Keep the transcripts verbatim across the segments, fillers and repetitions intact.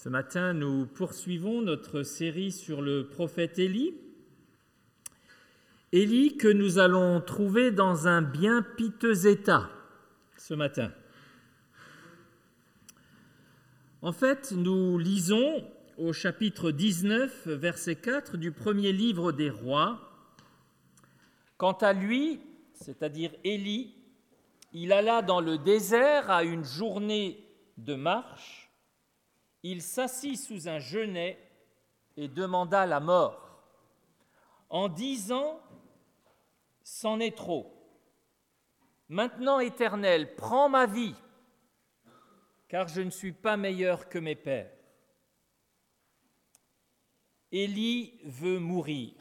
Ce matin, nous poursuivons notre série sur le prophète Élie. Élie que nous allons trouver dans un bien piteux état ce matin. En fait, nous lisons au chapitre dix-neuf, verset quatre du premier livre des rois. Quant à lui, c'est-à-dire Élie, il alla dans le désert à une journée de marche. Il s'assit sous un genêt et demanda la mort, en disant « C'en est trop. Maintenant, Éternel, prends ma vie, car je ne suis pas meilleur que mes pères. » Élie veut mourir.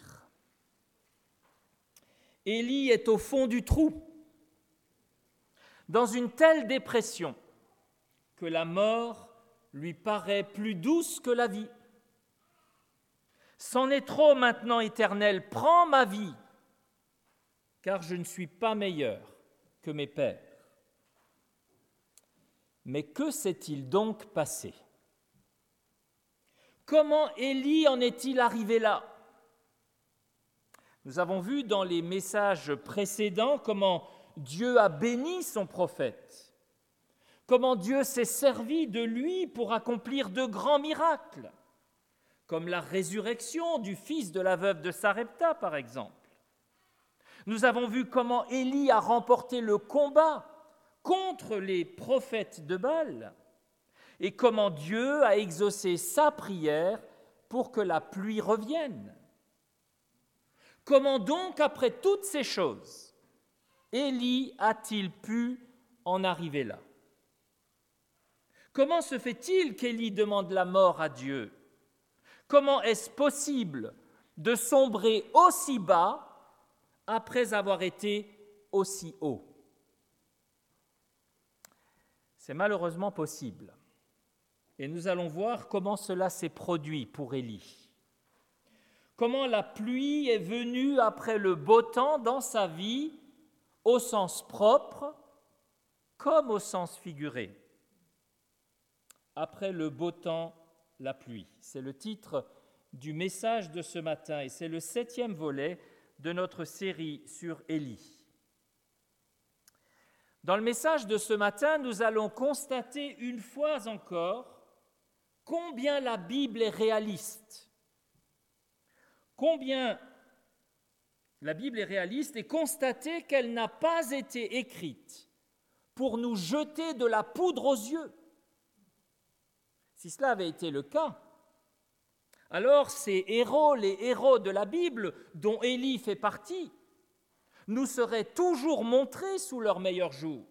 Élie est au fond du trou, dans une telle dépression que la mort lui paraît plus douce que la vie. « C'en est trop maintenant, Éternel, prends ma vie, car je ne suis pas meilleur que mes pères. » Mais que s'est-il donc passé ? Comment Élie en est-il arrivé là ? Nous avons vu dans les messages précédents comment Dieu a béni son prophète, comment Dieu s'est servi de lui pour accomplir de grands miracles, comme la résurrection du fils de la veuve de Sarepta, par exemple. Nous avons vu comment Élie a remporté le combat contre les prophètes de Baal et comment Dieu a exaucé sa prière pour que la pluie revienne. Comment donc, après toutes ces choses, Élie a-t-il pu en arriver là ? Comment se fait-il qu'Élie demande la mort à Dieu ? Comment est-ce possible de sombrer aussi bas après avoir été aussi haut ? C'est malheureusement possible. Et nous allons voir comment cela s'est produit pour Élie. Comment la pluie est venue après le beau temps dans sa vie, au sens propre comme au sens figuré. Après le beau temps, la pluie. C'est le titre du message de ce matin et c'est le septième volet de notre série sur Élie. Dans le message de ce matin, nous allons constater une fois encore combien la Bible est réaliste. Combien la Bible est réaliste et constater qu'elle n'a pas été écrite pour nous jeter de la poudre aux yeux. Si cela avait été le cas, alors ces héros, les héros de la Bible, dont Élie fait partie, nous seraient toujours montrés sous leur meilleur jour.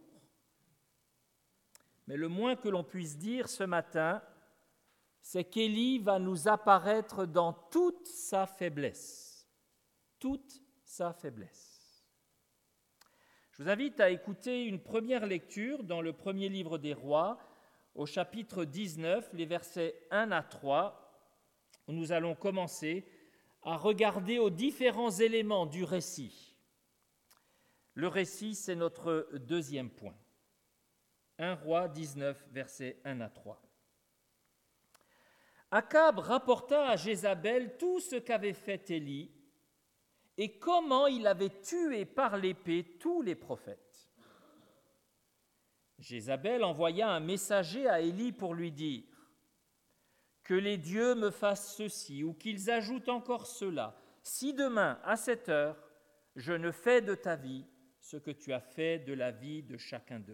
Mais le moins que l'on puisse dire ce matin, c'est qu'Élie va nous apparaître dans toute sa faiblesse. Toute sa faiblesse. Je vous invite à écouter une première lecture dans le premier livre des rois, au chapitre dix-neuf, les versets un à trois, où nous allons commencer à regarder aux différents éléments du récit. Le récit, c'est notre deuxième point. un Roi dix-neuf, versets un à trois. Akab rapporta à Jézabel tout ce qu'avait fait Élie et comment il avait tué par l'épée tous les prophètes. Jézabel envoya un messager à Élie pour lui dire « Que les dieux me fassent ceci ou qu'ils ajoutent encore cela, si demain, à cette heure, je ne fais de ta vie ce que tu as fait de la vie de chacun d'eux. »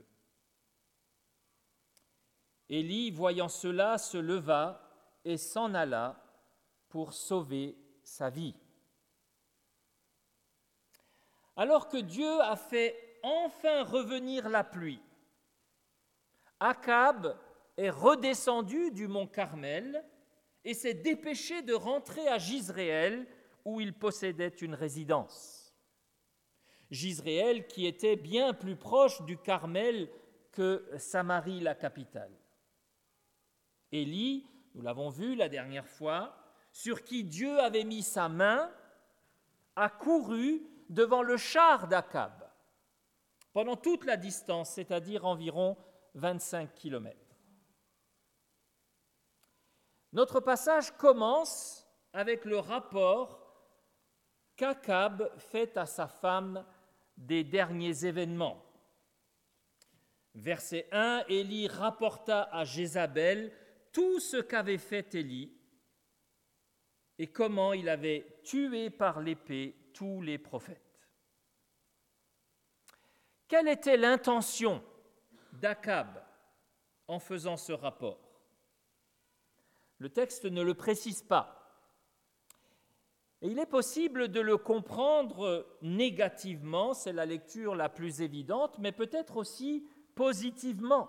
Élie, voyant cela, se leva et s'en alla pour sauver sa vie. Alors que Dieu a fait enfin revenir la pluie, Akab est redescendu du mont Carmel et s'est dépêché de rentrer à Jizréel où il possédait une résidence. Jizréel qui était bien plus proche du Carmel que Samarie, la capitale. Élie, nous l'avons vu la dernière fois, sur qui Dieu avait mis sa main, a couru devant le char d'Akab pendant toute la distance, c'est-à-dire environ vingt-cinq kilomètres. Notre passage commence avec le rapport qu'Akab fait à sa femme des derniers événements. Verset un, Élie rapporta à Jézabel tout ce qu'avait fait Élie et comment il avait tué par l'épée tous les prophètes. Quelle était l'intention d'Akab en faisant ce rapport? Le texte ne le précise pas. Et il est possible de le comprendre négativement, c'est la lecture la plus évidente, mais peut-être aussi positivement.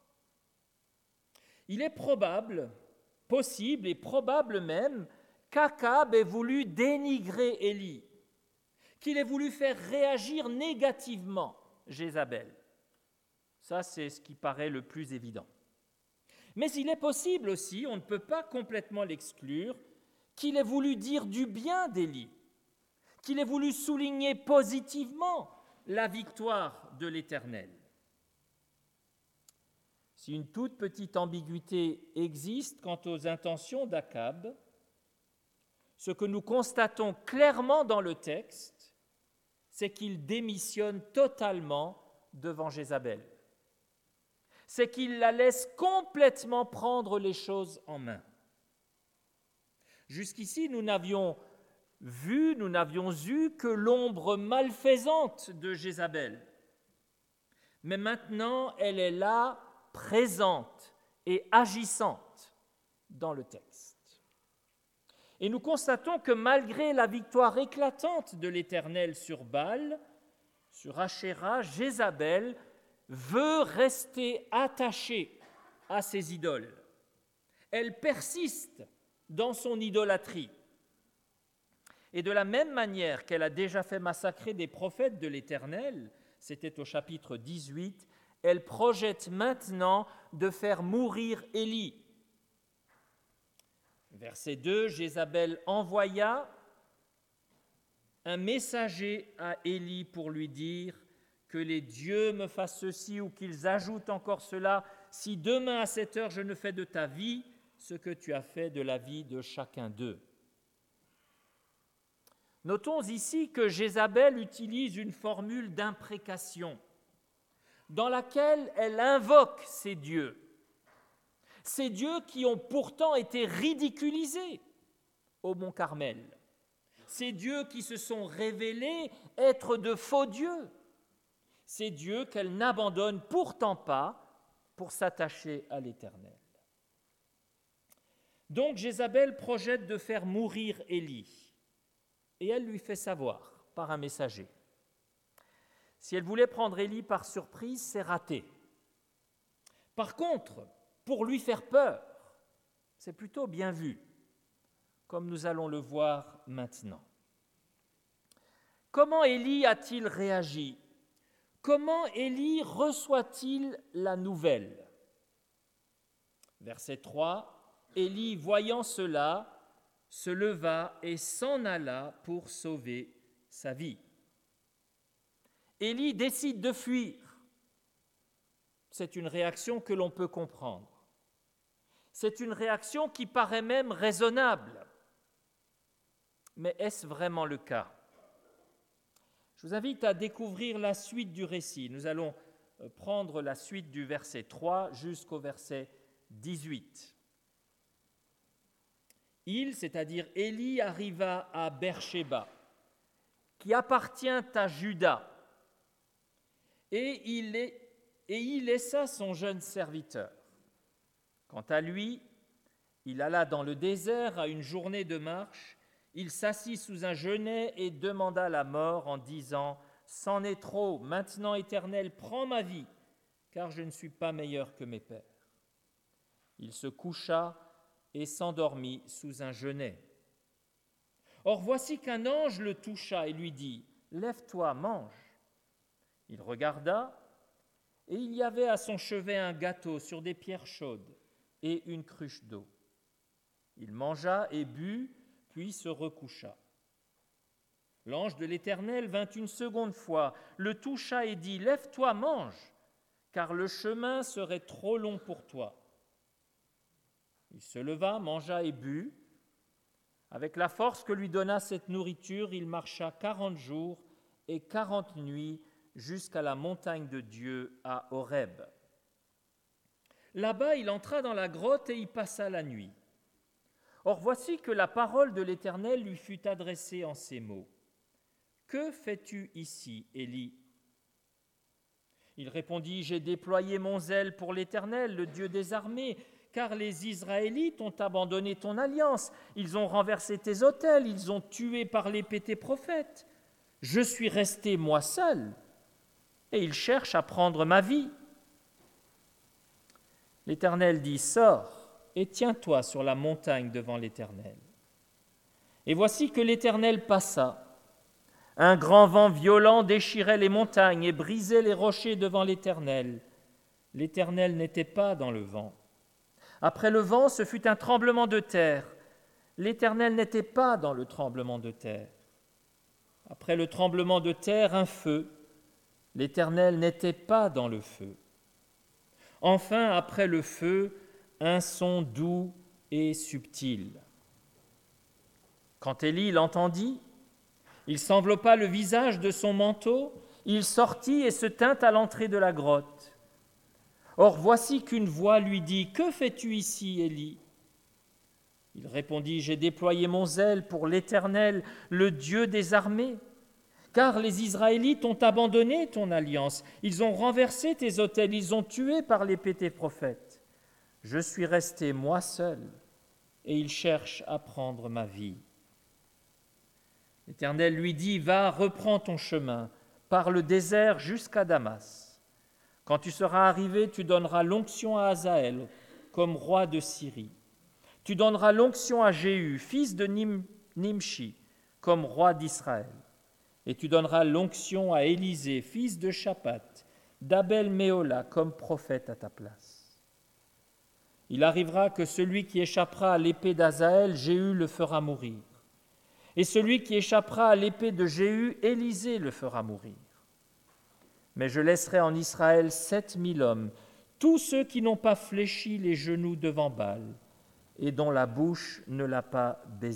Il est probable, possible et probable même, qu'Akab ait voulu dénigrer Élie, qu'il ait voulu faire réagir négativement Jézabel. Ça, c'est ce qui paraît le plus évident. Mais il est possible aussi, on ne peut pas complètement l'exclure, qu'il ait voulu dire du bien d'Élie, qu'il ait voulu souligner positivement la victoire de l'Éternel. Si une toute petite ambiguïté existe quant aux intentions d'Akab, ce que nous constatons clairement dans le texte, c'est qu'il démissionne totalement devant Jézabel. C'est qu'il la laisse complètement prendre les choses en main. Jusqu'ici, nous n'avions vu, nous n'avions eu que l'ombre malfaisante de Jézabel. Mais maintenant, elle est là, présente et agissante dans le texte. Et nous constatons que malgré la victoire éclatante de l'Éternel sur Baal, sur Ashéra, Jézabel veut rester attachée à ses idoles. Elle persiste dans son idolâtrie. Et de la même manière qu'elle a déjà fait massacrer des prophètes de l'Éternel, c'était au chapitre dix-huit, elle projette maintenant de faire mourir Élie. Verset deux, Jézabel envoya un messager à Élie pour lui dire que les dieux me fassent ceci ou qu'ils ajoutent encore cela, si demain à cette heure je ne fais de ta vie ce que tu as fait de la vie de chacun d'eux. Notons ici que Jézabel utilise une formule d'imprécation dans laquelle elle invoque ces dieux, ces dieux qui ont pourtant été ridiculisés au mont Carmel, ces dieux qui se sont révélés être de faux dieux, ces dieux qu'elle n'abandonne pourtant pas pour s'attacher à l'Éternel. Donc Jézabel projette de faire mourir Élie, et elle lui fait savoir par un messager. Si elle voulait prendre Élie par surprise, c'est raté. Par contre, pour lui faire peur, c'est plutôt bien vu, comme nous allons le voir maintenant. Comment Élie a-t-il réagi? Comment Élie reçoit-il la nouvelle? Verset trois, Élie, voyant cela, se leva et s'en alla pour sauver sa vie. Élie décide de fuir. C'est une réaction que l'on peut comprendre. C'est une réaction qui paraît même raisonnable. Mais est-ce vraiment le cas? Je vous invite à découvrir la suite du récit. Nous allons prendre la suite du verset trois jusqu'au verset dix-huit. Il, c'est-à-dire Élie, arriva à Beersheba, qui appartient à Juda, et il, est, et il laissa son jeune serviteur. Quant à lui, il alla dans le désert à une journée de marche, il s'assit sous un genêt et demanda la mort en disant « C'en est trop, maintenant, Éternel, prends ma vie, car je ne suis pas meilleur que mes pères. » Il se coucha et s'endormit sous un genêt. Or voici qu'un ange le toucha et lui dit « Lève-toi, mange. » Il regarda, et il y avait à son chevet un gâteau sur des pierres chaudes et une cruche d'eau. Il mangea et but, puis se recoucha. L'ange de l'Éternel vint une seconde fois, le toucha et dit « Lève-toi, mange, car le chemin serait trop long pour toi. » Il se leva, mangea et but. Avec la force que lui donna cette nourriture, il marcha quarante jours et quarante nuits jusqu'à la montagne de Dieu à Horeb. Là-bas, il entra dans la grotte et y passa la nuit. Or voici que la parole de l'Éternel lui fut adressée en ces mots. « Que fais-tu ici, Élie » Il répondit, « J'ai déployé mon zèle pour l'Éternel, le Dieu des armées, car les Israélites ont abandonné ton alliance, ils ont renversé tes autels, ils ont tué par l'épée tes prophètes. Je suis resté moi seul, et ils cherchent à prendre ma vie. » L'Éternel dit, « Sors et tiens-toi sur la montagne devant l'Éternel. » Et voici que l'Éternel passa. Un grand vent violent déchirait les montagnes et brisait les rochers devant l'Éternel. L'Éternel n'était pas dans le vent. Après le vent, ce fut un tremblement de terre. L'Éternel n'était pas dans le tremblement de terre. Après le tremblement de terre, un feu. L'Éternel n'était pas dans le feu. Enfin, après le feu, un son doux et subtil. Quand Élie l'entendit, il s'enveloppa le visage de son manteau, il sortit et se tint à l'entrée de la grotte. Or voici qu'une voix lui dit, « Que fais-tu ici, Élie » Il répondit, « J'ai déployé mon zèle pour l'Éternel, le Dieu des armées, car les Israélites ont abandonné ton alliance, ils ont renversé tes autels, ils ont tué par l'épée tes prophètes. Je suis resté moi seul, et ils cherchent à prendre ma vie. » L'Éternel lui dit, « Va, reprends ton chemin, par le désert jusqu'à Damas. Quand tu seras arrivé, tu donneras l'onction à Hazaël comme roi de Syrie. Tu donneras l'onction à Jéhu, fils de Nim- Nimshi, comme roi d'Israël. Et tu donneras l'onction à Élisée, fils de Shaphat, d'Abel-Méhola, comme prophète à ta place. Il arrivera que celui qui échappera à l'épée d'Hazaël, Jéhu le fera mourir. Et celui qui échappera à l'épée de Jéhu, Élisée le fera mourir. Mais je laisserai en Israël sept mille hommes, tous ceux qui n'ont pas fléchi les genoux devant Baal et dont la bouche ne l'a pas baisé. »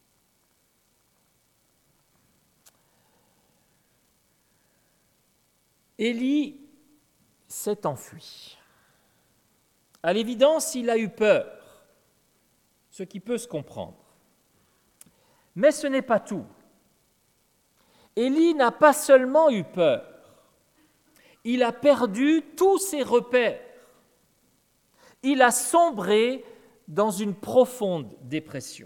Élie s'est enfui. À l'évidence, il a eu peur, ce qui peut se comprendre. Mais ce n'est pas tout. Élie n'a pas seulement eu peur, il a perdu tous ses repères. Il a sombré dans une profonde dépression.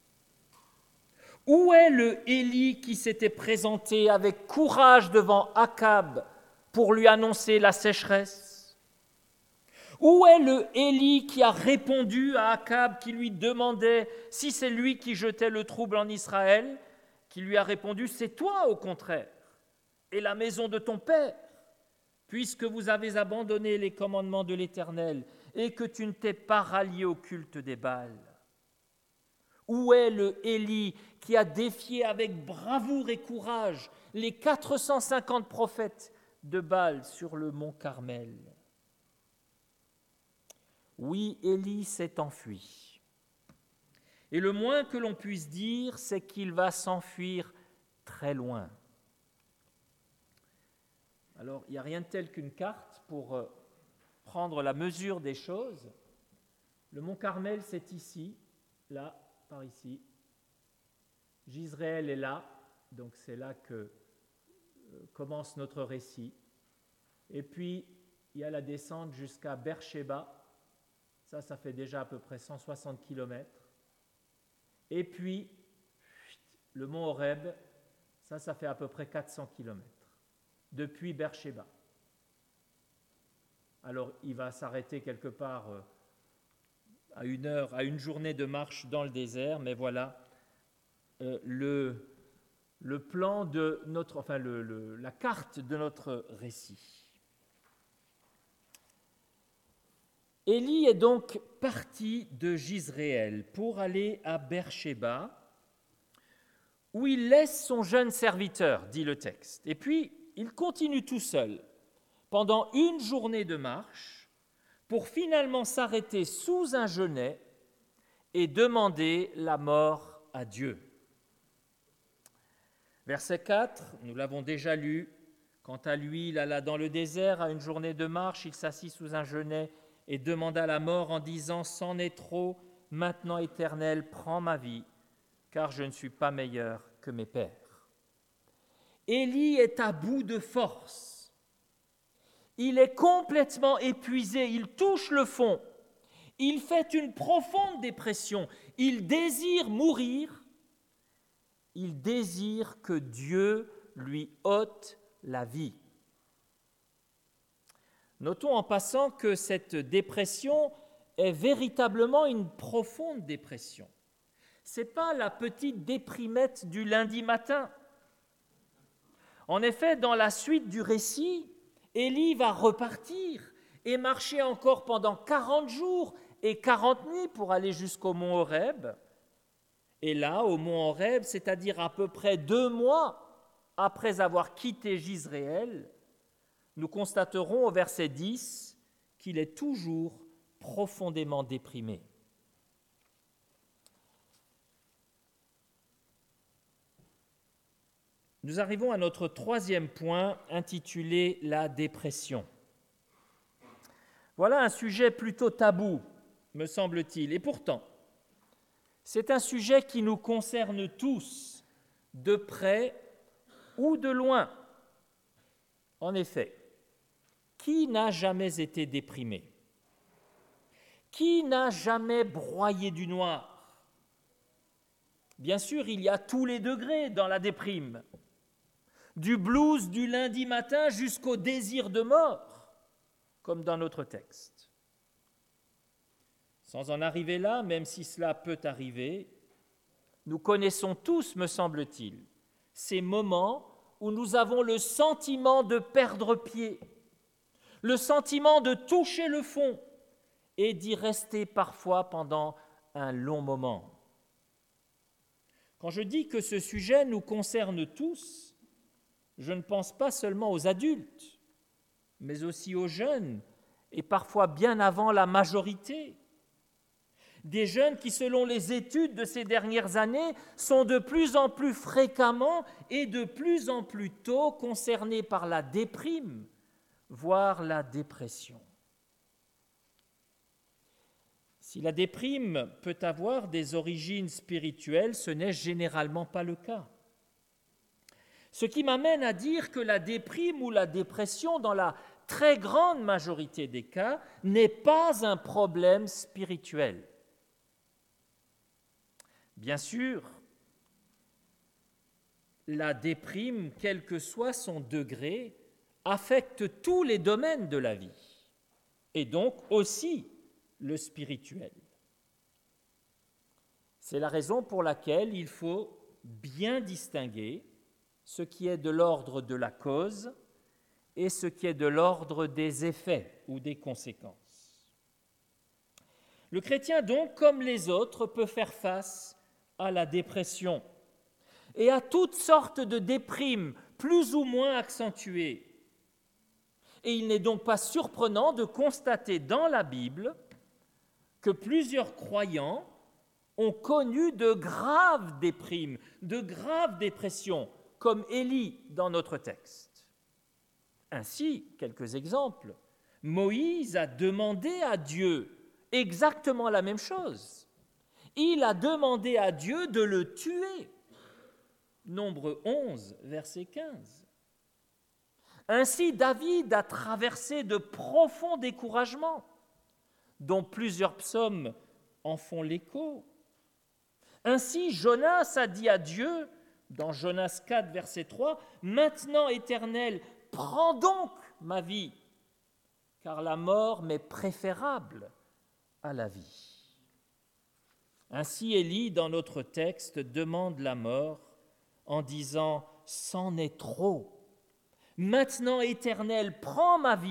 Où est le Élie qui s'était présenté avec courage devant Akab pour lui annoncer la sécheresse? Où est le Élie qui a répondu à Akab qui lui demandait si c'est lui qui jetait le trouble en Israël, qui lui a répondu « C'est toi au contraire, et la maison de ton père, puisque vous avez abandonné les commandements de l'Éternel et que tu ne t'es pas rallié au culte des Baals. » Où est le Élie qui a défié avec bravoure et courage les quatre cent cinquante prophètes de Baal sur le mont Carmel? Oui, Élie s'est enfui. Et le moins que l'on puisse dire, c'est qu'il va s'enfuir très loin. Alors, il n'y a rien de tel qu'une carte pour prendre la mesure des choses. Le mont Carmel, c'est ici, là, par ici. Jisraël est là, donc c'est là que commence notre récit. Et puis, il y a la descente jusqu'à Beersheba. Ça, ça fait déjà à peu près cent soixante kilomètres. Et puis, le mont Horeb, ça, ça fait à peu près quatre cents kilomètres, depuis Beersheba. Alors, il va s'arrêter quelque part à une heure, à une journée de marche dans le désert, mais voilà euh, le, le plan de notre, enfin, le, le, la carte de notre récit. Élie est donc parti de Jisraël pour aller à Beersheba, où il laisse son jeune serviteur, dit le texte. Et puis, il continue tout seul pendant une journée de marche pour finalement s'arrêter sous un genêt et demander la mort à Dieu. Verset quatre, nous l'avons déjà lu. Quant à lui, il alla dans le désert, à une journée de marche, il s'assit sous un genêt et demanda la mort en disant « C'en est trop, maintenant Éternel, prends ma vie, car je ne suis pas meilleur que mes pères. » Élie est à bout de force. Il est complètement épuisé, il touche le fond. Il fait une profonde dépression. Il désire mourir. Il désire que Dieu lui ôte la vie. Notons en passant que cette dépression est véritablement une profonde dépression. Ce n'est pas la petite déprimette du lundi matin. En effet, dans la suite du récit, Élie va repartir et marcher encore pendant quarante jours et quarante nuits pour aller jusqu'au mont Horeb. Et là, au mont Horeb, c'est-à-dire à peu près deux mois après avoir quitté Jizréel, nous constaterons au verset dix qu'il est toujours profondément déprimé. Nous arrivons à notre troisième point intitulé « La dépression ». Voilà un sujet plutôt tabou, me semble-t-il, et pourtant, c'est un sujet qui nous concerne tous, de près ou de loin. En effet, qui n'a jamais été déprimé? Qui n'a jamais broyé du noir? Bien sûr, il y a tous les degrés dans la déprime, du blues du lundi matin jusqu'au désir de mort, comme dans notre texte. Sans en arriver là, même si cela peut arriver, nous connaissons tous, me semble-t-il, ces moments où nous avons le sentiment de perdre pied, le sentiment de toucher le fond et d'y rester parfois pendant un long moment. Quand je dis que ce sujet nous concerne tous, je ne pense pas seulement aux adultes, mais aussi aux jeunes, et parfois bien avant la majorité. Des jeunes qui, selon les études de ces dernières années, sont de plus en plus fréquemment et de plus en plus tôt concernés par la déprime, voire la dépression. Si la déprime peut avoir des origines spirituelles, ce n'est généralement pas le cas. Ce qui m'amène à dire que la déprime ou la dépression, dans la très grande majorité des cas, n'est pas un problème spirituel. Bien sûr, la déprime, quel que soit son degré, affecte tous les domaines de la vie, et donc aussi le spirituel. C'est la raison pour laquelle il faut bien distinguer ce qui est de l'ordre de la cause et ce qui est de l'ordre des effets ou des conséquences. Le chrétien, donc, comme les autres, peut faire face à la dépression et à toutes sortes de déprimes plus ou moins accentuées. Et il n'est donc pas surprenant de constater dans la Bible que plusieurs croyants ont connu de graves déprimes, de graves dépressions, comme Élie dans notre texte. Ainsi, quelques exemples. Moïse a demandé à Dieu exactement la même chose. Il a demandé à Dieu de le tuer. Nombre onze, verset quinze. Ainsi, David a traversé de profonds découragements, dont plusieurs psaumes en font l'écho. Ainsi, Jonas a dit à Dieu, dans Jonas quatre, verset trois, « Maintenant, Éternel, prends donc ma vie, car la mort m'est préférable à la vie. » Ainsi, Élie, dans notre texte, demande la mort en disant « C'en est trop. Maintenant, Éternel, prends ma vie. »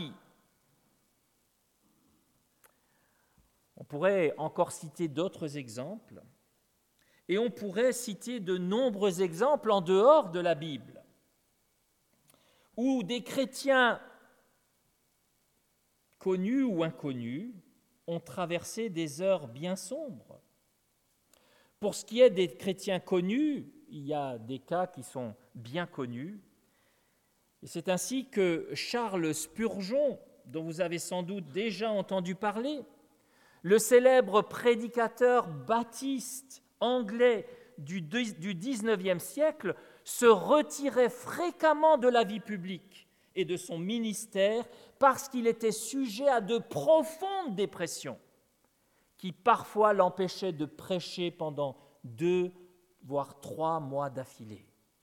On pourrait encore citer d'autres exemples, et on pourrait citer de nombreux exemples en dehors de la Bible, où des chrétiens connus ou inconnus, ont traversé des heures bien sombres. Pour ce qui est des chrétiens connus, il y a des cas qui sont bien connus. Et c'est ainsi que Charles Spurgeon, dont vous avez sans doute déjà entendu parler, le célèbre prédicateur baptiste anglais du dix-neuvième siècle, se retirait fréquemment de la vie publique et de son ministère parce qu'il était sujet à de profondes dépressions qui parfois l'empêchaient de prêcher pendant deux, voire trois mois d'affilée.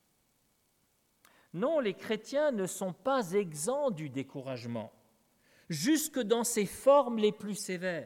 Non, les chrétiens ne sont pas exempts du découragement, jusque dans ses formes les plus sévères.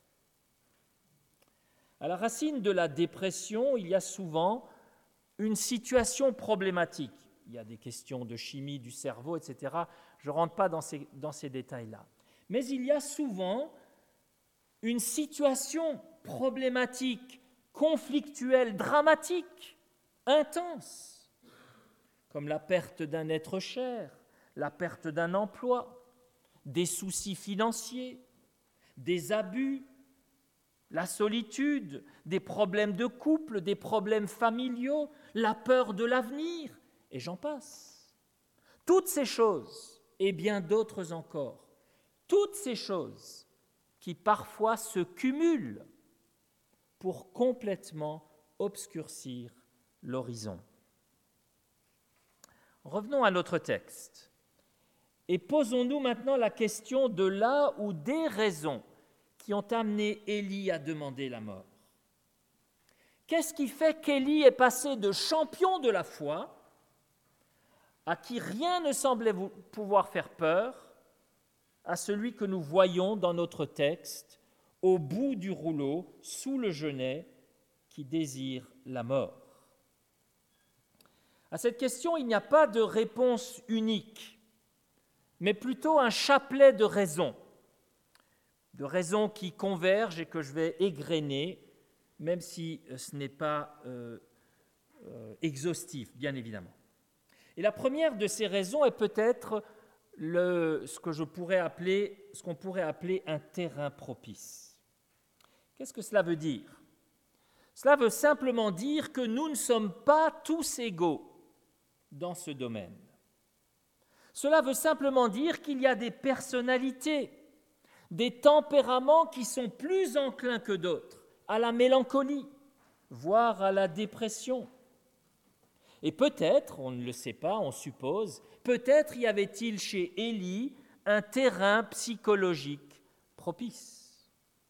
À la racine de la dépression, il y a souvent une situation problématique. Il y a des questions de chimie du cerveau, et cetera. Je ne rentre pas dans ces, dans ces détails-là. Mais il y a souvent une situation problématique, conflictuelle, dramatique, intense, comme la perte d'un être cher, la perte d'un emploi, des soucis financiers, des abus, la solitude, des problèmes de couple, des problèmes familiaux, la peur de l'avenir, et j'en passe. Toutes ces choses, et bien d'autres encore, toutes ces choses qui parfois se cumulent pour complètement obscurcir l'horizon. Revenons à notre texte et posons-nous maintenant la question de là ou des raisons qui ont amené Élie à demander la mort. Qu'est-ce qui fait qu'Élie est passé de champion de la foi, à qui rien ne semblait pouvoir faire peur, à celui que nous voyons dans notre texte, au bout du rouleau, sous le genêt, qui désire la mort? À cette question, il n'y a pas de réponse unique, mais plutôt un chapelet de raisons, de raisons qui convergent et que je vais égrener, même si ce n'est pas euh, euh, exhaustif, bien évidemment. Et la première de ces raisons est peut-être le, ce que je pourrais appeler, ce qu'on pourrait appeler un terrain propice. Qu'est-ce que cela veut dire? Cela veut simplement dire que nous ne sommes pas tous égaux dans ce domaine. Cela veut simplement dire qu'il y a des personnalités, des tempéraments qui sont plus enclins que d'autres à la mélancolie, voire à la dépression. Et peut-être, on ne le sait pas, on suppose, peut-être y avait-il chez Élie un terrain psychologique propice.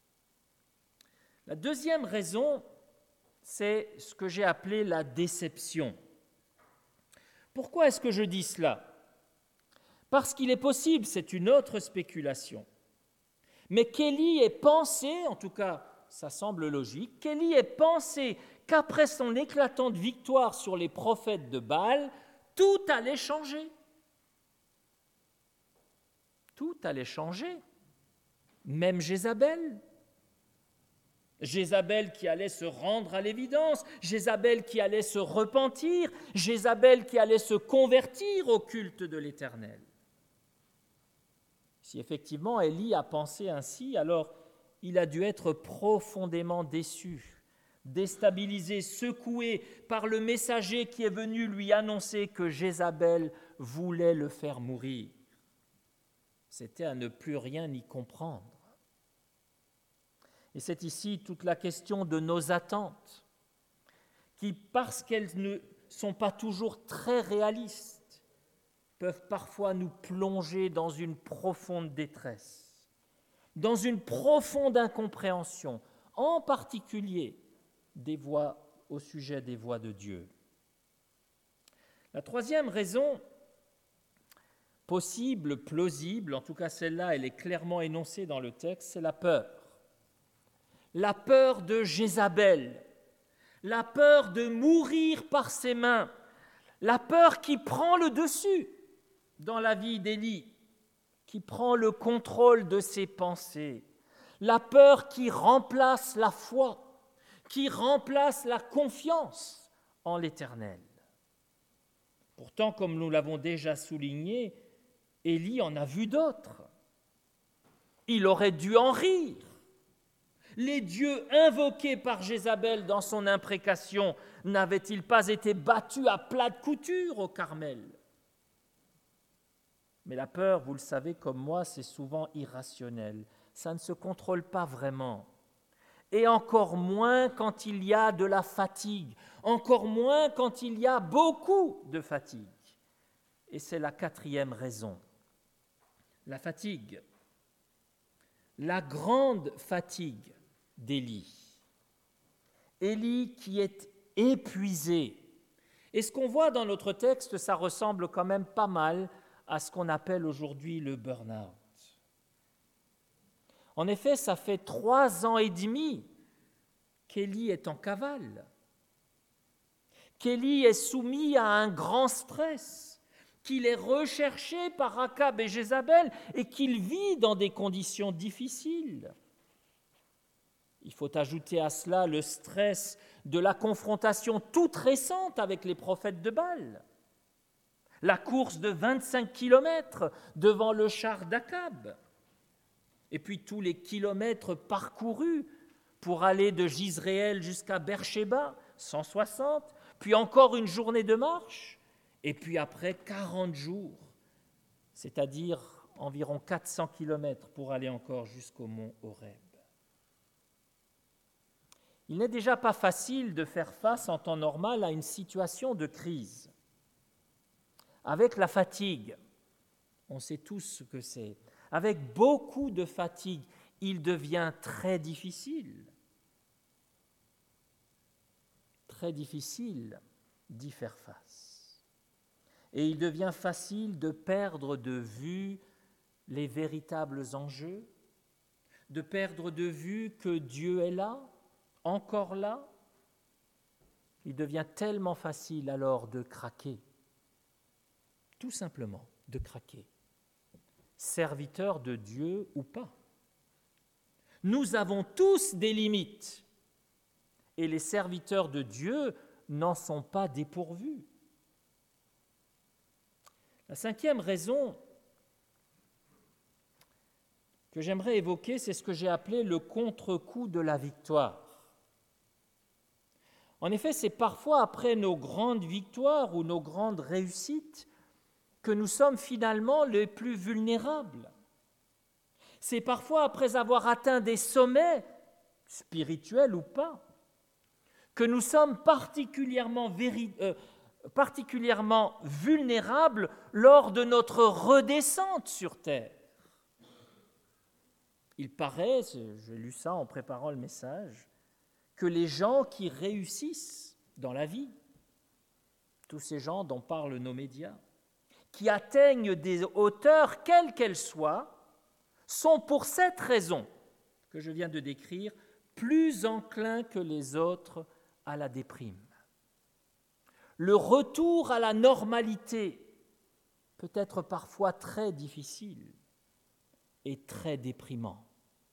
La deuxième raison, c'est ce que j'ai appelé la déception. Pourquoi est-ce que je dis cela? Parce qu'il est possible, c'est une autre spéculation, mais qu'Élie ait pensé, en tout cas ça semble logique, qu'Élie ait pensé qu'après son éclatante victoire sur les prophètes de Baal, tout allait changer. Tout allait changer, même Jézabel. Jézabel qui allait se rendre à l'évidence, Jézabel qui allait se repentir, Jézabel qui allait se convertir au culte de l'Éternel. Si effectivement Élie a pensé ainsi, alors il a dû être profondément déçu, déstabilisé, secoué par le messager qui est venu lui annoncer que Jézabel voulait le faire mourir. C'était à ne plus rien y comprendre. Et c'est ici toute la question de nos attentes, qui, parce qu'elles ne sont pas toujours très réalistes, peuvent parfois nous plonger dans une profonde détresse, dans une profonde incompréhension, en particulier des voies, au sujet des voies de Dieu. La troisième raison, possible, plausible, en tout cas celle-là, elle est clairement énoncée dans le texte, c'est la peur. La peur de Jézabel, la peur de mourir par ses mains, la peur qui prend le dessus dans la vie d'Élie, qui prend le contrôle de ses pensées, la peur qui remplace la foi, qui remplace la confiance en l'Éternel. Pourtant, comme nous l'avons déjà souligné, Élie en a vu d'autres. Il aurait dû en rire. Les dieux invoqués par Jézabel dans son imprécation n'avaient-ils pas été battus à plat de couture au Carmel ? Mais la peur, vous le savez comme moi, c'est souvent irrationnel. Ça ne se contrôle pas vraiment. Et encore moins quand il y a de la fatigue, encore moins quand il y a beaucoup de fatigue. Et c'est la quatrième raison. La fatigue. La grande fatigue d'Élie. Élie qui est épuisé. Et ce qu'on voit dans notre texte, ça ressemble quand même pas mal à ce qu'on appelle aujourd'hui le burn-out. En effet, ça fait trois ans et demi qu'Élie est en cavale, qu'Élie est soumis à un grand stress, qu'il est recherché par Akab et Jézabel et qu'il vit dans des conditions difficiles. Il faut ajouter à cela le stress de la confrontation toute récente avec les prophètes de Baal, la course de vingt-cinq kilomètres devant le char d'Akab, et puis tous les kilomètres parcourus pour aller de Jizréel jusqu'à Beersheba, cent soixante, puis encore une journée de marche, et puis après quarante jours, c'est-à-dire environ quatre cents kilomètres pour aller encore jusqu'au mont Horeb. Il n'est déjà pas facile de faire face en temps normal à une situation de crise. Avec la fatigue, on sait tous ce que c'est, avec beaucoup de fatigue, il devient très difficile, très difficile d'y faire face. Et il devient facile de perdre de vue les véritables enjeux, de perdre de vue que Dieu est là, encore là. Il devient tellement facile alors de craquer, tout simplement de craquer, serviteur de Dieu ou pas. Nous avons tous des limites et les serviteurs de Dieu n'en sont pas dépourvus. La cinquième raison que j'aimerais évoquer, c'est ce que j'ai appelé le contre-coup de la victoire. En effet, c'est parfois après nos grandes victoires ou nos grandes réussites que nous sommes finalement les plus vulnérables. C'est parfois après avoir atteint des sommets, spirituels ou pas, que nous sommes particulièrement, véri- euh, particulièrement vulnérables lors de notre redescente sur terre. Il paraît, j'ai lu ça en préparant le message, que les gens qui réussissent dans la vie, tous ces gens dont parlent nos médias, qui atteignent des hauteurs, quelles qu'elles soient, sont pour cette raison que je viens de décrire, plus enclins que les autres à la déprime. Le retour à la normalité peut être parfois très difficile et très déprimant.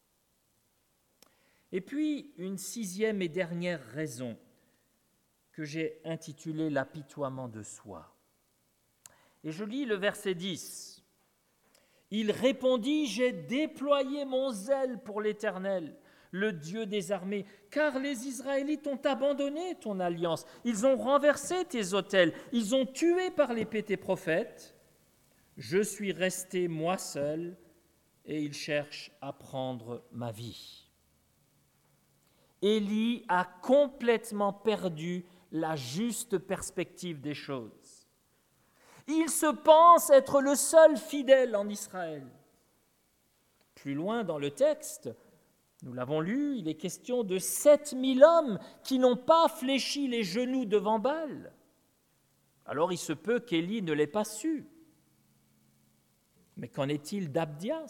Et puis, une sixième et dernière raison que j'ai intitulée « l'apitoiement de soi ». Et je lis le verset dix. « Il répondit, j'ai déployé mon zèle pour l'Éternel, le Dieu des armées, car les Israélites ont abandonné ton alliance, ils ont renversé tes autels, ils ont tué par l'épée tes prophètes. Je suis resté moi seul, et ils cherchent à prendre ma vie. » Élie a complètement perdu la juste perspective des choses. Il se pense être le seul fidèle en Israël. Plus loin dans le texte, nous l'avons lu, il est question de sept mille hommes qui n'ont pas fléchi les genoux devant Baal. Alors il se peut qu'Élie ne l'ait pas su. Mais qu'en est-il d'Abdias ?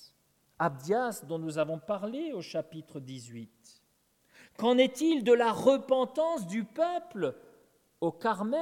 Abdias dont nous avons parlé au chapitre dix-huit. Qu'en est-il de la repentance du peuple au Carmel ?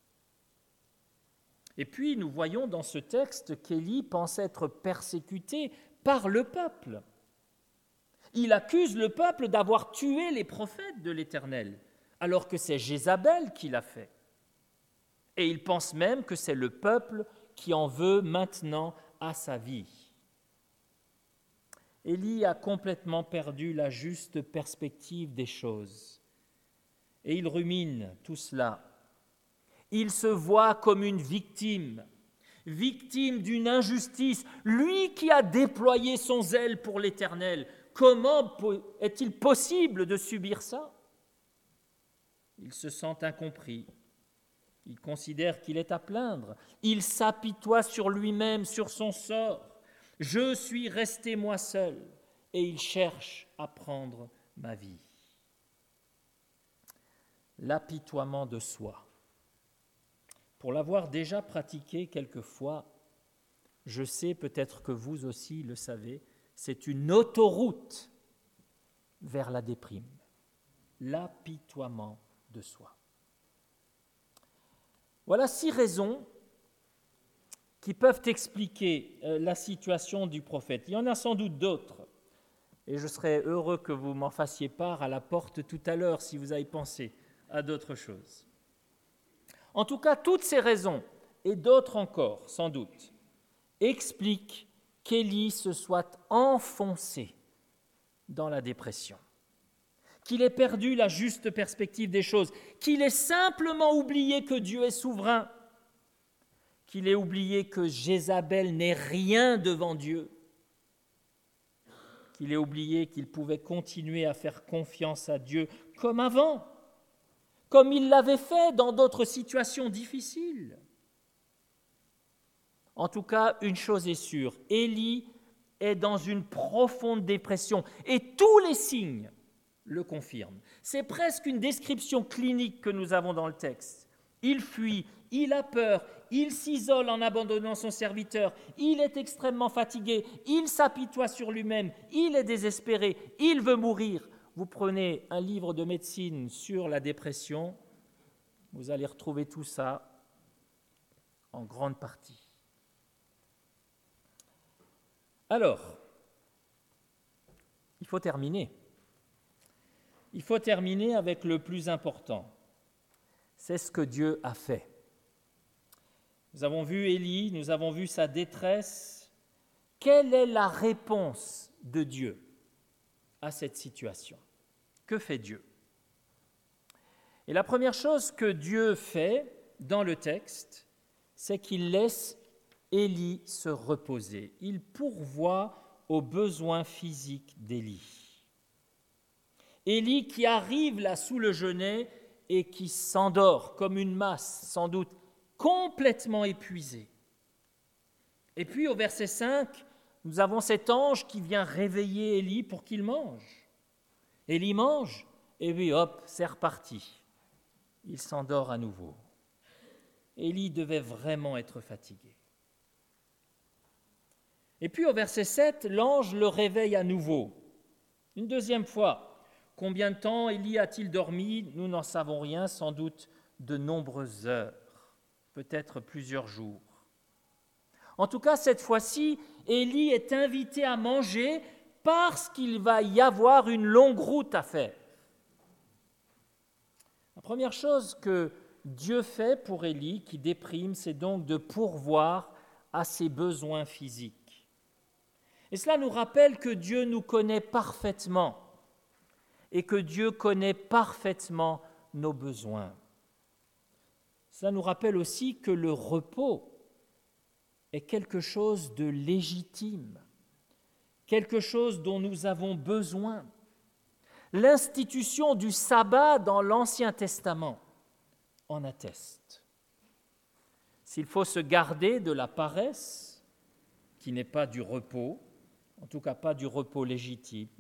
Et puis nous voyons dans ce texte qu'Élie pense être persécuté par le peuple. Il accuse le peuple d'avoir tué les prophètes de l'Éternel, alors que c'est Jézabel qui l'a fait. Et il pense même que c'est le peuple qui en veut maintenant à sa vie. Élie a complètement perdu la juste perspective des choses. Et il rumine tout cela. Il se voit comme une victime, victime d'une injustice. Lui qui a déployé son zèle pour l'Éternel, comment est-il possible de subir ça? Il se sent incompris. Il considère qu'il est à plaindre. Il s'apitoie sur lui-même, sur son sort. « Je suis resté moi seul » et il cherche à prendre ma vie. L'apitoiement de soi. Pour l'avoir déjà pratiqué quelquefois, je sais, peut-être que vous aussi le savez, c'est une autoroute vers la déprime. L'apitoiement de soi. Voilà six raisons qui peuvent expliquer la situation du prophète. Il y en a sans doute d'autres, et je serais heureux que vous m'en fassiez part à la porte tout à l'heure si vous avez pensé à d'autres choses. En tout cas, toutes ces raisons, et d'autres encore, sans doute, expliquent qu'Élie se soit enfoncé dans la dépression, qu'il ait perdu la juste perspective des choses, qu'il ait simplement oublié que Dieu est souverain, qu'il ait oublié que Jézabel n'est rien devant Dieu, qu'il ait oublié qu'il pouvait continuer à faire confiance à Dieu comme avant, comme il l'avait fait dans d'autres situations difficiles. En tout cas, une chose est sûre, Élie est dans une profonde dépression et tous les signes le confirment. C'est presque une description clinique que nous avons dans le texte. Il fuit, il a peur, il s'isole en abandonnant son serviteur, il est extrêmement fatigué, il s'apitoie sur lui-même, il est désespéré, il veut mourir. Vous prenez un livre de médecine sur la dépression, vous allez retrouver tout ça en grande partie. Alors, il faut terminer. Il faut terminer avec le plus important. C'est ce que Dieu a fait. Nous avons vu Élie, nous avons vu sa détresse. Quelle est la réponse de Dieu à cette situation? Que fait Dieu? Et la première chose que Dieu fait dans le texte, c'est qu'il laisse Élie se reposer. Il pourvoit aux besoins physiques d'Élie. Élie qui arrive là sous le genêt et qui s'endort comme une masse, sans doute complètement épuisée. Et puis au verset cinq, nous avons cet ange qui vient réveiller Élie pour qu'il mange. Élie mange, et puis hop, c'est reparti. Il s'endort à nouveau. Élie devait vraiment être fatigué. Et puis au verset sept, l'ange le réveille à nouveau. Une deuxième fois. Combien de temps Élie a-t-il dormi? Nous n'en savons rien, sans doute de nombreuses heures, peut-être plusieurs jours. En tout cas, cette fois-ci, Élie est invité à manger parce qu'il va y avoir une longue route à faire. La première chose que Dieu fait pour Élie, qui déprime, c'est donc de pourvoir à ses besoins physiques. Et cela nous rappelle que Dieu nous connaît parfaitement et que Dieu connaît parfaitement nos besoins. Cela nous rappelle aussi que le repos est quelque chose de légitime, quelque chose dont nous avons besoin. L'institution du sabbat dans l'Ancien Testament en atteste. S'il faut se garder de la paresse, qui n'est pas du repos, en tout cas pas du repos légitime,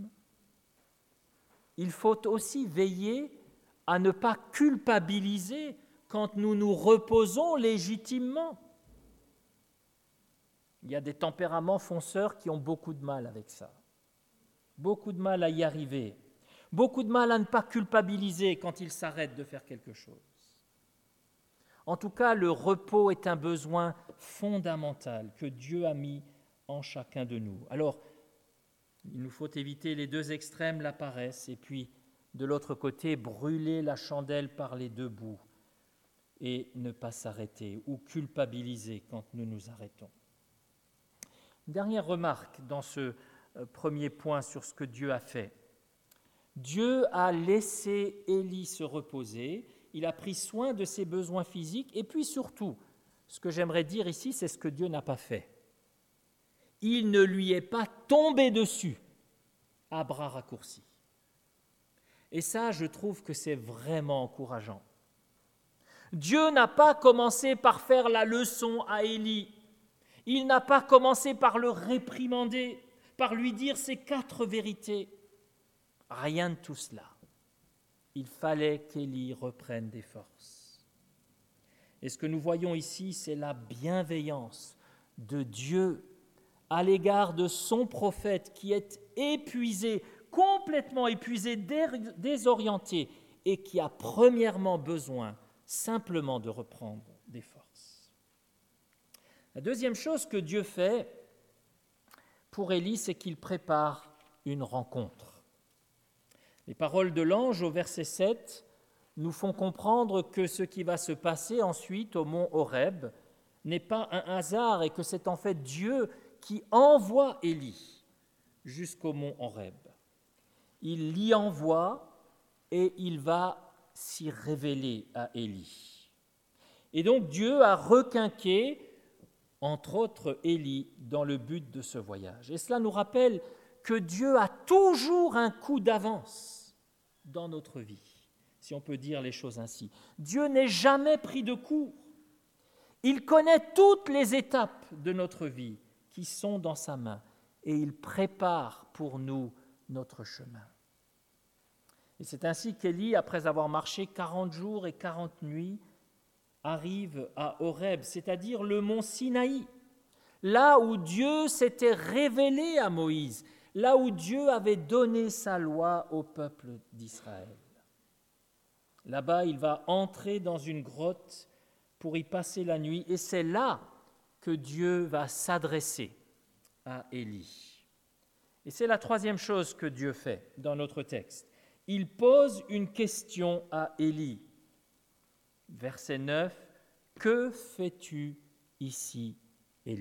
il faut aussi veiller à ne pas culpabiliser quand nous nous reposons légitimement. Il y a des tempéraments fonceurs qui ont beaucoup de mal avec ça, beaucoup de mal à y arriver, beaucoup de mal à ne pas culpabiliser quand ils s'arrêtent de faire quelque chose. En tout cas, le repos est un besoin fondamental que Dieu a mis en chacun de nous. Alors, il nous faut éviter les deux extrêmes, la paresse, et puis, de l'autre côté, brûler la chandelle par les deux bouts et ne pas s'arrêter ou culpabiliser quand nous nous arrêtons. Dernière remarque dans ce premier point sur ce que Dieu a fait. Dieu a laissé Élie se reposer, il a pris soin de ses besoins physiques, et puis surtout, ce que j'aimerais dire ici, c'est ce que Dieu n'a pas fait. Il ne lui est pas tombé dessus à bras raccourcis. Et ça, je trouve que c'est vraiment encourageant. Dieu n'a pas commencé par faire la leçon à Élie. Il n'a pas commencé par le réprimander, par lui dire ces quatre vérités. Rien de tout cela. Il fallait qu'Élie reprenne des forces. Et ce que nous voyons ici, c'est la bienveillance de Dieu à l'égard de son prophète qui est épuisé, complètement épuisé, désorienté, et qui a premièrement besoin simplement de reprendre des forces. La deuxième chose que Dieu fait pour Élie, c'est qu'il prépare une rencontre. Les paroles de l'ange au verset sept nous font comprendre que ce qui va se passer ensuite au mont Horeb n'est pas un hasard et que c'est en fait Dieu qui envoie Élie jusqu'au mont Horeb. Il l'y envoie et il va s'y révéler à Élie. Et donc Dieu a requinqué, entre autres Élie, dans le but de ce voyage. Et cela nous rappelle que Dieu a toujours un coup d'avance dans notre vie, si on peut dire les choses ainsi. Dieu n'est jamais pris de court. Il connaît toutes les étapes de notre vie qui sont dans sa main et il prépare pour nous notre chemin. Et c'est ainsi qu'Élie, après avoir marché quarante jours et quarante nuits, arrive à Horeb, c'est-à-dire le mont Sinaï, là où Dieu s'était révélé à Moïse, là où Dieu avait donné sa loi au peuple d'Israël. Là-bas, il va entrer dans une grotte pour y passer la nuit, et c'est là que Dieu va s'adresser à Élie. Et c'est la troisième chose que Dieu fait dans notre texte. Il pose une question à Élie. Verset neuf, « Que fais-tu ici, Élie ?»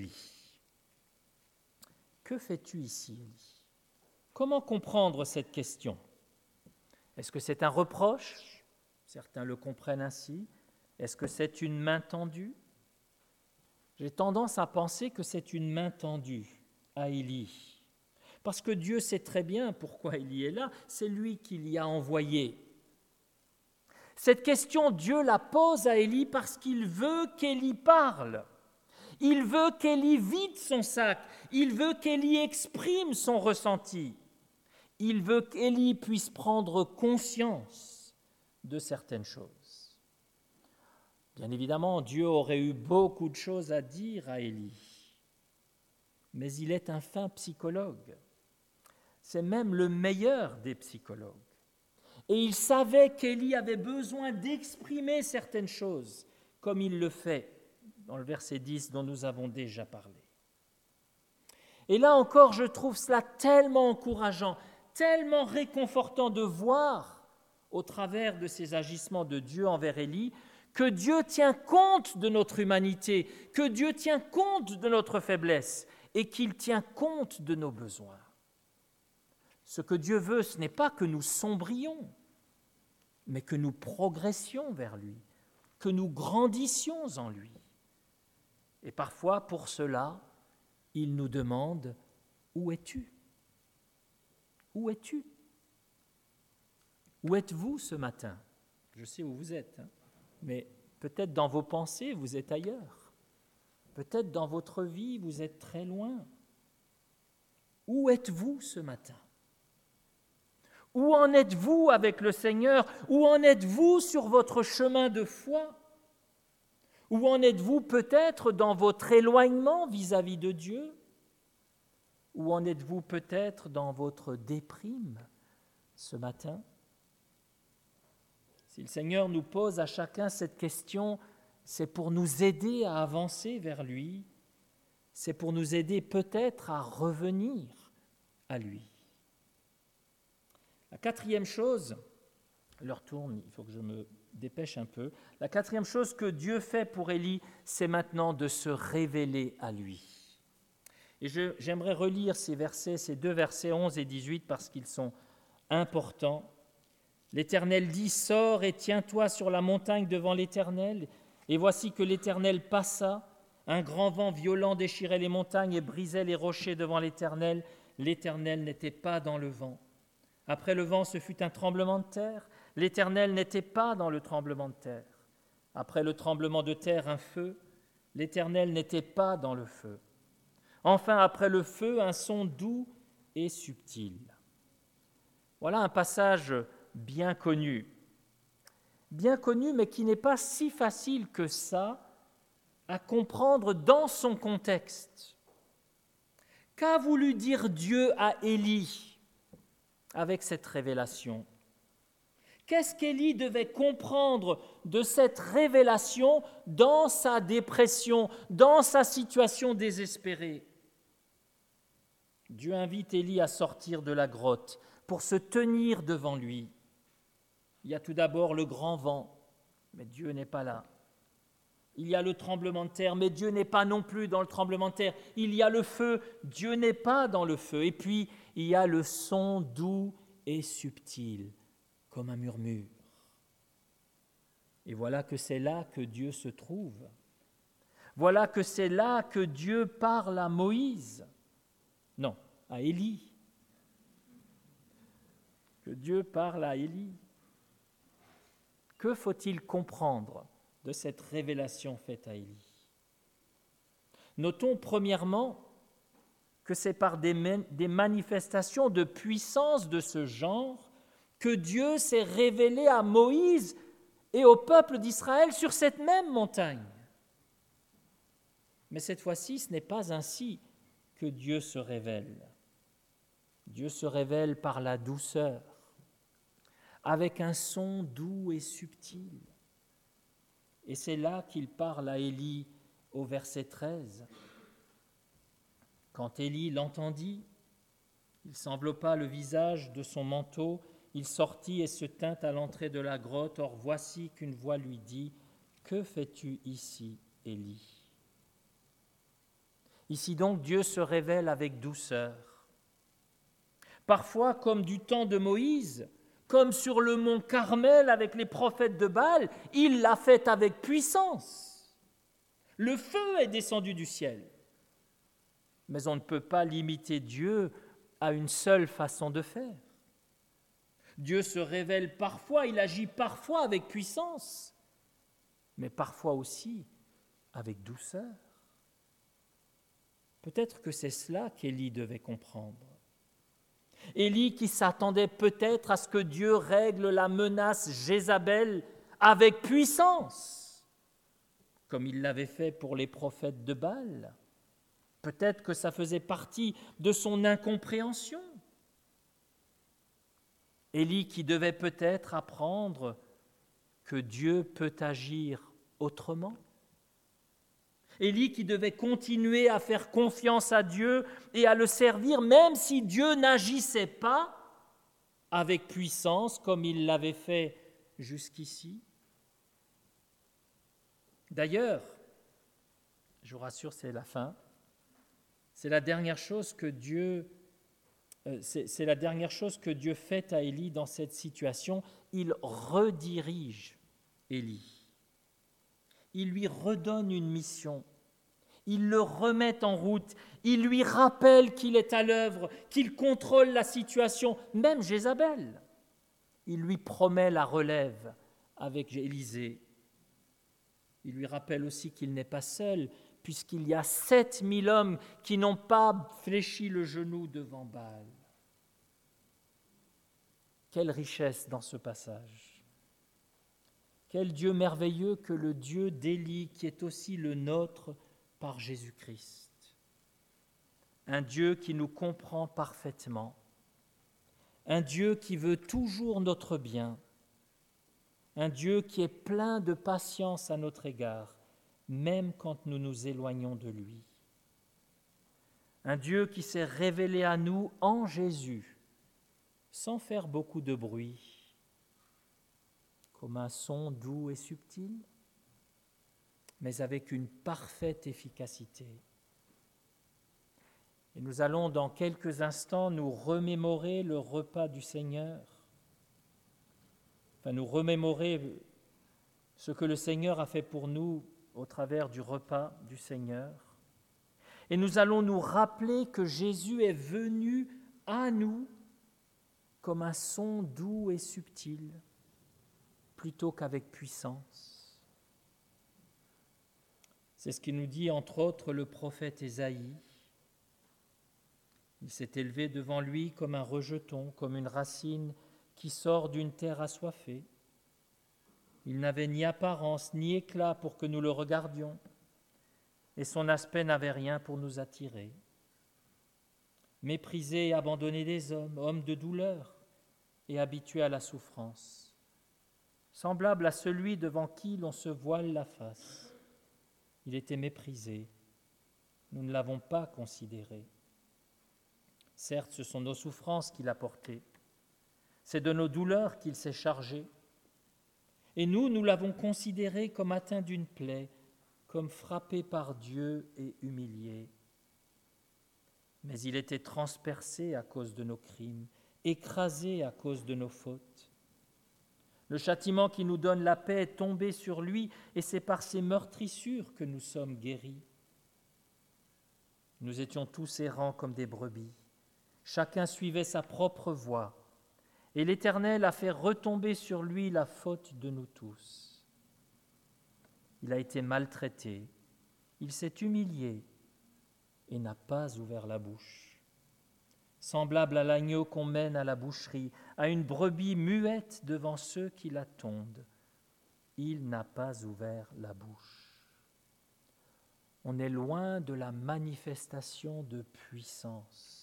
Que fais-tu ici, Élie ? Comment comprendre cette question ? Est-ce que c'est un reproche ? Certains le comprennent ainsi. Est-ce que c'est une main tendue ? J'ai tendance à penser que c'est une main tendue à Élie. Parce que Dieu sait très bien pourquoi Élie est là, c'est lui qui l'y a envoyé. Cette question, Dieu la pose à Élie parce qu'il veut qu'Élie parle. Il veut qu'Élie vide son sac. Il veut qu'Élie exprime son ressenti. Il veut qu'Élie puisse prendre conscience de certaines choses. Bien évidemment, Dieu aurait eu beaucoup de choses à dire à Élie. Mais il est un fin psychologue. C'est même le meilleur des psychologues. Et il savait qu'Élie avait besoin d'exprimer certaines choses, comme il le fait dans le verset dix dont nous avons déjà parlé. Et là encore, je trouve cela tellement encourageant, tellement réconfortant de voir, au travers de ces agissements de Dieu envers Élie, que Dieu tient compte de notre humanité, que Dieu tient compte de notre faiblesse et qu'il tient compte de nos besoins. Ce que Dieu veut, ce n'est pas que nous sombrions, mais que nous progressions vers lui, que nous grandissions en lui. Et parfois, pour cela, il nous demande « Où es-tu ? Où es-tu ? Où êtes-vous ce matin ?» Je sais où vous êtes, hein, mais peut-être dans vos pensées, vous êtes ailleurs. Peut-être dans votre vie, vous êtes très loin. Où êtes-vous ce matin ? Où en êtes-vous avec le Seigneur ? Où en êtes-vous sur votre chemin de foi ? Où en êtes-vous peut-être dans votre éloignement vis-à-vis de Dieu ? Où en êtes-vous peut-être dans votre déprime ce matin ? Si le Seigneur nous pose à chacun cette question, c'est pour nous aider à avancer vers lui, c'est pour nous aider peut-être à revenir à lui. La quatrième chose, l'heure tourne, il faut que je me dépêche un peu. La quatrième chose que Dieu fait pour Élie, c'est maintenant de se révéler à lui. Et je, j'aimerais relire ces versets, ces deux versets onze et dix-huit, parce qu'ils sont importants. L'Éternel dit, « Sors et tiens-toi sur la montagne devant l'Éternel. » Et voici que l'Éternel passa. Un grand vent violent déchirait les montagnes et brisait les rochers devant l'Éternel. L'Éternel n'était pas dans le vent. Après le vent, ce fut un tremblement de terre. L'Éternel n'était pas dans le tremblement de terre. Après le tremblement de terre, un feu. L'Éternel n'était pas dans le feu. Enfin, après le feu, un son doux et subtil. Voilà un passage bien connu. Bien connu, mais qui n'est pas si facile que ça à comprendre dans son contexte. Qu'a voulu dire Dieu à Élie avec cette révélation? Qu'est-ce qu'Élie devait comprendre de cette révélation dans sa dépression, dans sa situation désespérée? Dieu invite Élie à sortir de la grotte pour se tenir devant lui. Il y a tout d'abord le grand vent, mais Dieu n'est pas là. Il y a le tremblement de terre, mais Dieu n'est pas non plus dans le tremblement de terre. Il y a le feu, Dieu n'est pas dans le feu. Et puis, il y a le son doux et subtil, comme un murmure. Et voilà que c'est là que Dieu se trouve. Voilà que c'est là que Dieu parle à Moïse. Non, à Élie. Que Dieu parle à Élie. Que faut-il comprendre de cette révélation faite à Élie? Notons premièrement que c'est par des, des manifestations de puissance de ce genre que Dieu s'est révélé à Moïse et au peuple d'Israël sur cette même montagne. Mais cette fois-ci, ce n'est pas ainsi que Dieu se révèle. Dieu se révèle par la douceur, avec un son doux et subtil. Et c'est là qu'il parle à Élie au verset treize. Quand Élie l'entendit, il s'enveloppa le visage de son manteau, il sortit et se tint à l'entrée de la grotte. Or voici qu'une voix lui dit, « Que fais-tu ici, Élie ?» Ici donc, Dieu se révèle avec douceur. Parfois, comme du temps de Moïse, comme sur le mont Carmel avec les prophètes de Baal, il l'a fait avec puissance. Le feu est descendu du ciel. Mais on ne peut pas limiter Dieu à une seule façon de faire. Dieu se révèle parfois, il agit parfois avec puissance, mais parfois aussi avec douceur. Peut-être que c'est cela qu'Élie devait comprendre. Élie qui s'attendait peut-être à ce que Dieu règle la menace Jézabel avec puissance, comme il l'avait fait pour les prophètes de Baal. Peut-être que ça faisait partie de son incompréhension. Élie qui devait peut-être apprendre que Dieu peut agir autrement. Élie qui devait continuer à faire confiance à Dieu et à le servir, même si Dieu n'agissait pas avec puissance comme il l'avait fait jusqu'ici. D'ailleurs, je vous rassure, c'est la fin, c'est la dernière chose que Dieu, euh, c'est, c'est la dernière chose que Dieu fait à Élie dans cette situation. Il redirige Élie. Il lui redonne une mission, il le remet en route, il lui rappelle qu'il est à l'œuvre, qu'il contrôle la situation, même Jézabel. Il lui promet la relève avec Élisée. Il lui rappelle aussi qu'il n'est pas seul, puisqu'il y a sept mille hommes qui n'ont pas fléchi le genou devant Baal. Quelle richesse dans ce passage! Quel Dieu merveilleux que le Dieu d'Élie, qui est aussi le nôtre par Jésus-Christ. Un Dieu qui nous comprend parfaitement. Un Dieu qui veut toujours notre bien. Un Dieu qui est plein de patience à notre égard, même quand nous nous éloignons de lui. Un Dieu qui s'est révélé à nous en Jésus, sans faire beaucoup de bruit, comme un son doux et subtil, mais avec une parfaite efficacité. Et nous allons dans quelques instants nous remémorer le repas du Seigneur, enfin nous remémorer ce que le Seigneur a fait pour nous au travers du repas du Seigneur. Et nous allons nous rappeler que Jésus est venu à nous comme un son doux et subtil, plutôt qu'avec puissance. C'est ce qui nous dit entre autres le prophète Ésaïe. Il s'est élevé devant lui comme un rejeton, comme une racine qui sort d'une terre assoiffée. Il n'avait ni apparence ni éclat pour que nous le regardions, et son aspect n'avait rien pour nous attirer. Méprisé et abandonné des hommes, homme de douleur et habitué à la souffrance, semblable à celui devant qui l'on se voile la face. Il était méprisé, nous ne l'avons pas considéré. Certes, ce sont nos souffrances qu'il a portées, c'est de nos douleurs qu'il s'est chargé, et nous, nous l'avons considéré comme atteint d'une plaie, comme frappé par Dieu et humilié. Mais il était transpercé à cause de nos crimes, écrasé à cause de nos fautes. Le châtiment qui nous donne la paix est tombé sur lui, et c'est par ses meurtrissures que nous sommes guéris. Nous étions tous errants comme des brebis. Chacun suivait sa propre voie, et l'Éternel a fait retomber sur lui la faute de nous tous. Il a été maltraité, il s'est humilié et n'a pas ouvert la bouche. Semblable à l'agneau qu'on mène à la boucherie, à une brebis muette devant ceux qui la tondent, il n'a pas ouvert la bouche. On est loin de la manifestation de puissance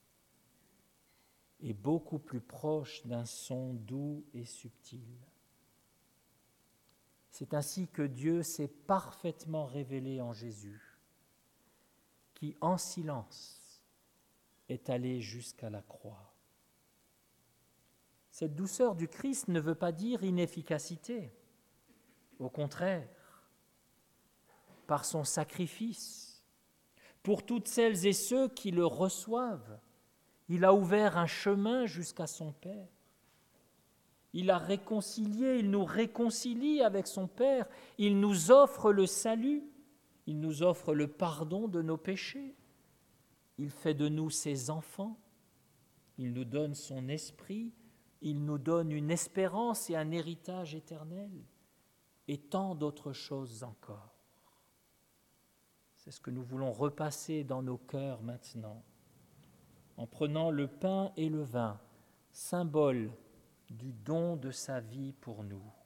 et beaucoup plus proche d'un son doux et subtil. C'est ainsi que Dieu s'est parfaitement révélé en Jésus, qui en silence est allé jusqu'à la croix. Cette douceur du Christ ne veut pas dire inefficacité. Au contraire, par son sacrifice, pour toutes celles et ceux qui le reçoivent, il a ouvert un chemin jusqu'à son Père. Il a réconcilié, il nous réconcilie avec son Père. Il nous offre le salut, il nous offre le pardon de nos péchés. Il fait de nous ses enfants. Il nous donne son esprit, il nous donne une espérance et un héritage éternel, et tant d'autres choses encore. C'est ce que nous voulons repasser dans nos cœurs maintenant, en prenant le pain et le vin, symbole du don de sa vie pour nous.